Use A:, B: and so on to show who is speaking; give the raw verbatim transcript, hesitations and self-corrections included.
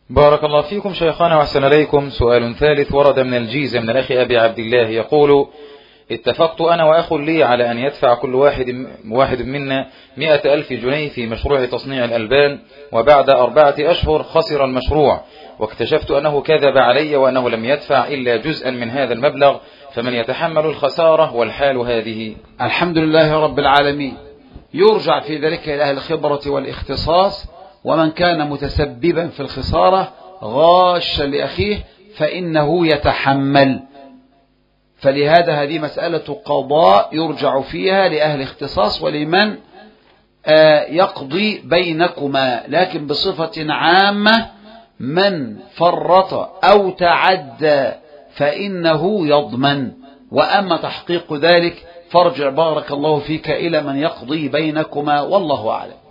A: بارك الله فيكم شيخنا وأحسن إليكم. سؤال ثالث ورد من الجيزة من الأخ أبي عبد الله يقول: اتفقت أنا وأخ لي على أن يدفع كل واحد واحد منا مئة ألف جنيه في مشروع تصنيع الألبان، وبعد أربعة أشهر خسر المشروع، واكتشفت أنه كذب علي وأنه لم يدفع إلا جزءا من هذا المبلغ، فمن يتحمل الخسارة والحال هذه؟
B: الحمد لله رب العالمين. يرجع في ذلك إلى أهل الخبرة والاختصاص، ومن كان متسببا في الخسارة غاشا لأخيه فإنه يتحمل. فلهذا هذه مسألة قضاء يرجع فيها لأهل اختصاص ولمن يقضي بينكما، لكن بصفة عامة من فرط أو تعدى فإنه يضمن. وأما تحقيق ذلك فارجع بارك الله فيك إلى من يقضي بينكما، والله أعلم.